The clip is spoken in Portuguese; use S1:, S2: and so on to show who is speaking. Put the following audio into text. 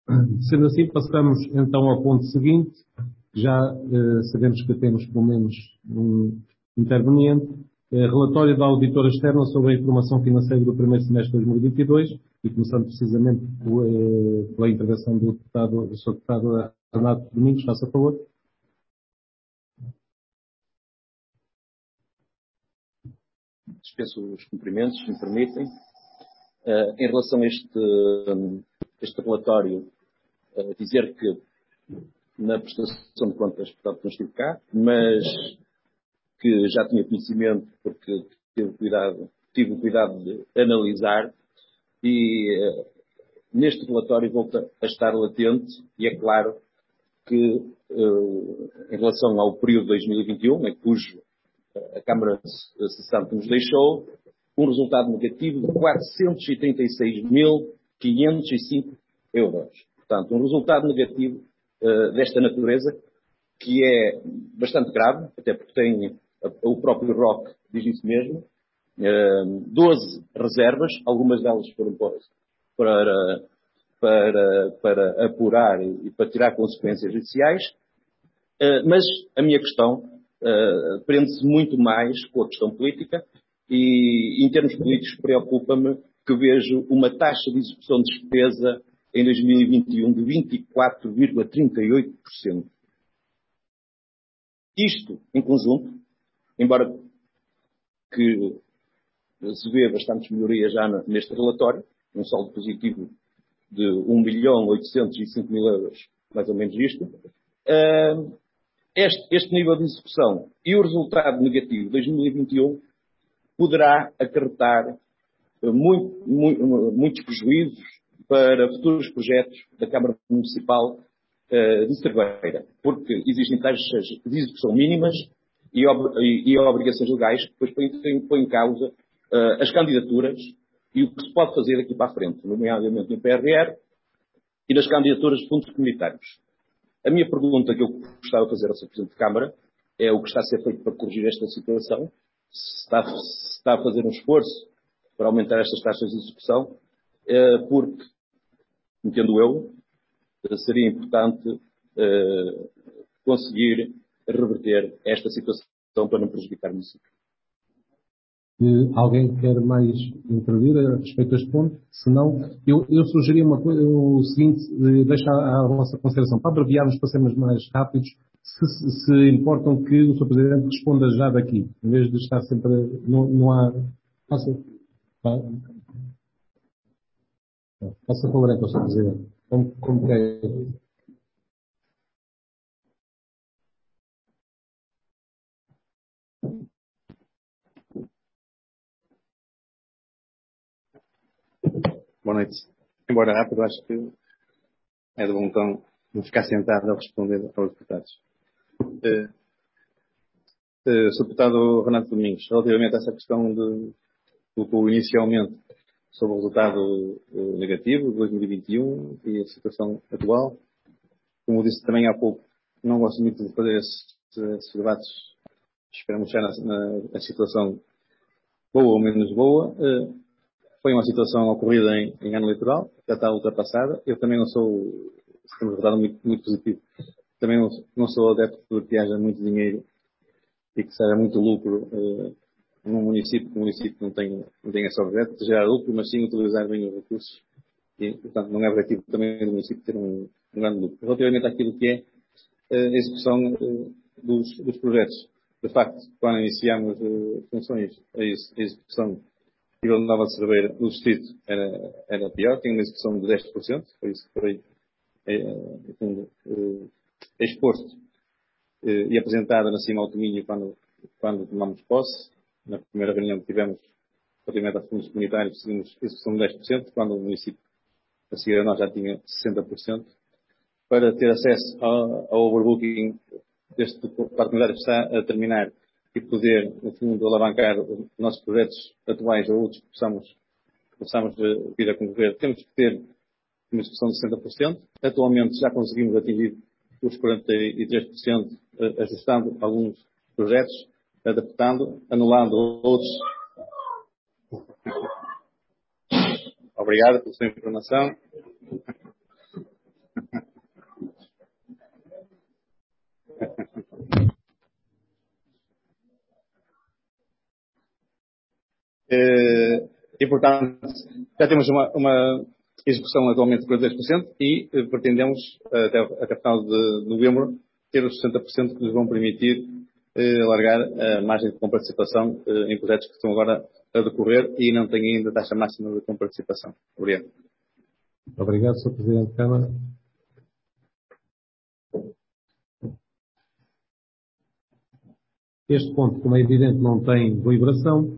S1: Sendo assim, passamos então ao ponto seguinte. Já sabemos que temos pelo menos um interveniente. Relatório da auditora externa sobre a informação financeira do primeiro semestre de 2022 e começando precisamente pela intervenção do Sr. Deputado Renato Domingos. Faça favor.
S2: Dispenso os cumprimentos, se me permitem. Em relação a este relatório, dizer que na prestação de contas, portanto, não estive cá, mas que já tinha conhecimento porque tive o cuidado de analisar e neste relatório volto a estar latente e é claro que em relação ao período de 2021, em cujo a Câmara cessante nos deixou, um resultado negativo de 436.505 euros. Portanto, um resultado negativo desta natureza, que é bastante grave, até porque tem o próprio ROC diz isso mesmo, 12 reservas, algumas delas foram para apurar e para tirar consequências judiciais, mas a minha questão prende-se muito mais com a questão política e, em termos políticos, preocupa-me que vejo uma taxa de execução de despesa em 2021 de 24,38%. Isto, em conjunto, embora que se vê bastantes melhorias já neste relatório, um saldo positivo de 1.805.000 euros, mais ou menos isto, este nível de execução e o resultado negativo de 2021 poderá acarretar muitos prejuízos para futuros projetos da Câmara Municipal de Cerveira, porque existem taxas de execução mínimas e obrigações legais que depois põem em causa as candidaturas e o que se pode fazer daqui para a frente, nomeadamente no PRR e nas candidaturas de fundos comunitários. A minha pergunta que eu gostava de fazer ao Sr. Presidente de Câmara é o que está a ser feito para corrigir esta situação, se está a fazer um esforço para aumentar estas taxas de execução, porque, entendo eu, seria importante conseguir reverter esta situação para não prejudicar o município.
S1: Alguém quer mais intervir a respeito deste ponto? Se não, eu sugeria o seguinte, deixa à vossa consideração, para abreviarmos, para sermos mais rápidos, se importam que o Sr. Presidente responda já daqui, em vez de estar sempre, não há... Faça favor então, Sr. Presidente. Como quer?
S3: Boa noite. Embora rápido, acho que é de bom tom não ficar sentado a responder aos deputados. Sr. Deputado Renato Domingos, relativamente a essa questão do inicialmente sobre o resultado negativo de 2021 e a situação atual, como disse também há pouco, não gosto muito de fazer esses debates, esperamos já na situação boa ou menos boa. Foi uma situação ocorrida em ano eleitoral, já está ultrapassada. Eu também não sou, temos resultado muito positivo, também não sou adepto de que haja muito dinheiro e que seja muito lucro num município, que o município não tem esse objeto de gerar lucro, mas sim utilizar bem os recursos. E, portanto, não é objetivo também do município ter um grande lucro. Relativamente àquilo que é a execução dos projetos. De facto, quando iniciámos funções, a execução Vila Nova de Cerveira, no distrito, era pior, tinha uma execução de 10%, foi isso que foi exposto e apresentado na Cima ao Tominho quando tomamos posse. Na primeira reunião que tivemos, relativamente aos fundos comunitários, tínhamos execução de 10%, quando o município, a seguir a nós, já tinha 60%. Para ter acesso ao overbooking deste parque comunitário que está a terminar e poder, no fundo, alavancar os nossos projetos atuais ou outros que possamos vir a concorrer, temos que ter uma execução de 60%. Atualmente já conseguimos atingir os 43%, ajustando alguns projetos, adaptando, anulando outros. Obrigado pela sua informação. E, portanto, já temos uma execução atualmente de 42% e pretendemos, até final de novembro, ter os 60% que nos vão permitir alargar a margem de comparticipação em projetos que estão agora a decorrer e não têm ainda taxa máxima de comparticipação. Obrigado.
S1: Obrigado, Sr. Presidente da Câmara. Este ponto, como é evidente, não tem deliberação.